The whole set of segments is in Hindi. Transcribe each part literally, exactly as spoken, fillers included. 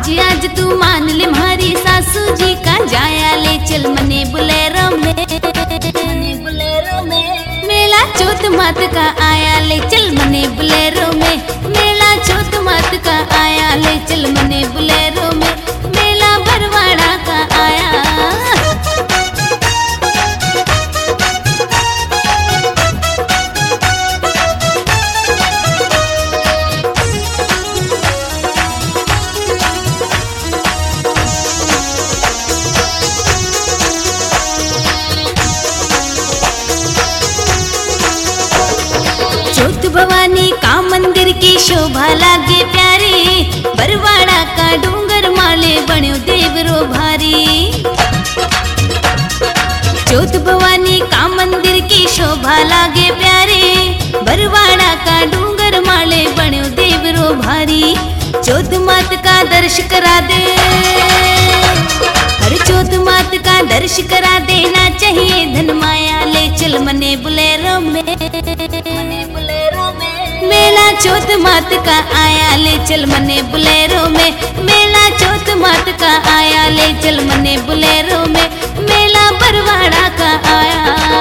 आज आज तू मान ले हमारी सासू जी का जाया ले चल मने बुलेरो में, मने बुलेरो में। मेला चौथ मात का आया ले चल मने बुलेरो में, मेला चौथ मात का आया ले चल मने बुलेरो में, मेला बरवाड़ा का आया। चौथ भवानी का मंदिर की शोभा लागे प्यारी, बरवाड़ा का डूंगर माले बण्यो देवरो भारी। चौथ भवानी का मंदिर की शोभा लागे प्यारी, बरवाड़ा का डूंगर माले बण्यो देवरो भारी। चौथ मात का दर्श करा दे, हर चौथ मात का दर्श करा देना चाहिए धन माया ले चल मने बुलेरो में, मने बुलेरो में। मेला चौथ मात का आया ले चल मने बुलेरो में, मेला चौथ मात का आया ले चल मने बुलेरो में, मेला बरवाड़ा का आया।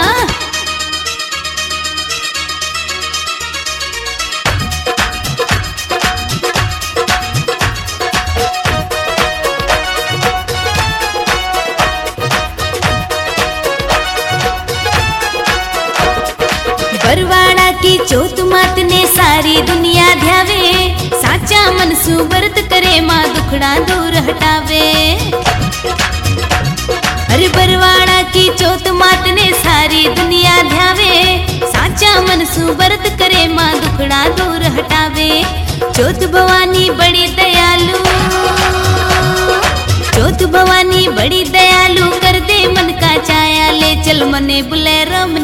बरवाड़ा की चौथ मात ने सारी दुनिया ध्यावे, साचा मन सु व्रत करे माँ दुखड़ा दूर हटावे। अरे बरवाड़ा की चौथ मात ने सारी दुनिया ध्यावे, साचा मन सु व्रत करे माँ दुखड़ा दूर हटावे। चौथ भवानी बड़ी दयालु, चौथ भवानी बड़ी दयालु कर दे मन का चाया ले चल मने बुलेरो में,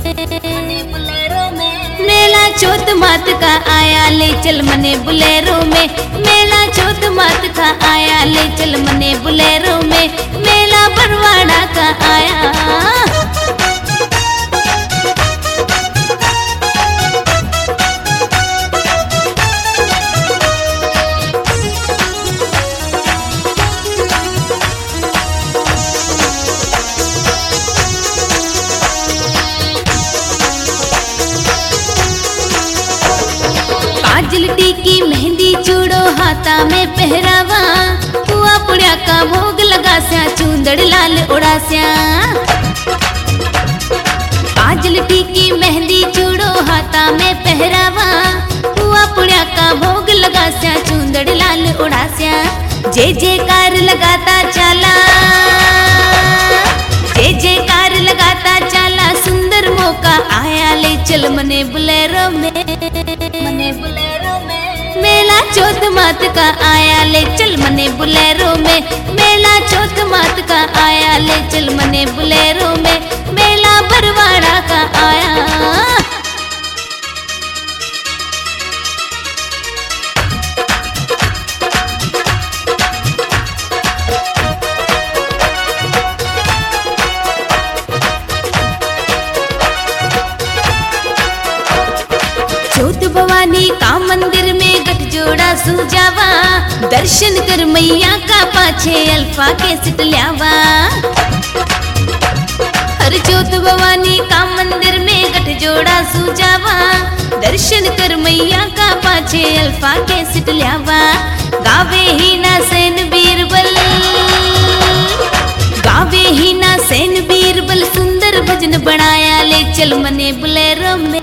मेला चौथ मात का आया ले चल मने बुलेरो में, मेला चौथ मात का आया ले चल मने बुलेरो में, मेला बरवाड़ा का आया। काजल टीकी मेहंदी चूड़ो हाथा में पहरावा, पुआ पुड़िया का भोग लगा स्या चूंदड़ लाल उड़ा स्या। काजल टीकी मेहंदी चूड़ो हाथा में पहरावा, पुआ पुड़िया का भोग लगा स्या चूंदड़ लाल उड़ा स्या। जे जे कार लगाता चाला, जे जे कार लगाता चाला, सुंदर मौका आया ले चल मने बुलेरो में, मने बुलेरो में। मेला चौथ मात का आया ले चल मने बुलेरो में, मेला चौथ मात का आया ले चल मने बुलेरो में, मेला बरवाड़ा का आया। चौथ भवानी का मंदिर में गठजोड़ा सुजावा, दर्शन कर मैया का पाछे अल्फा के सिट ल्यावा। हर चौथ भवानी का मंदिर में गठजोड़ा सुजावा, दर्शन कर मैया का पाछे अल्फा के सिट ल्यावा। गावे ही ना सेन बीरबल, गावे ही ना सेन बीरबल, सुंदर भजन बनाया ले चल मने बुलेरो में,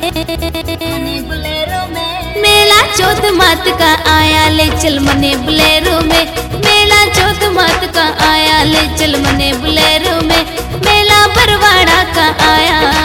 मेला चौथ मात का आया ले चल मने बुलेरो में, मेला चौथ मात का आया ले चल मने बुलेरो में, मेला बरवाड़ा का आया।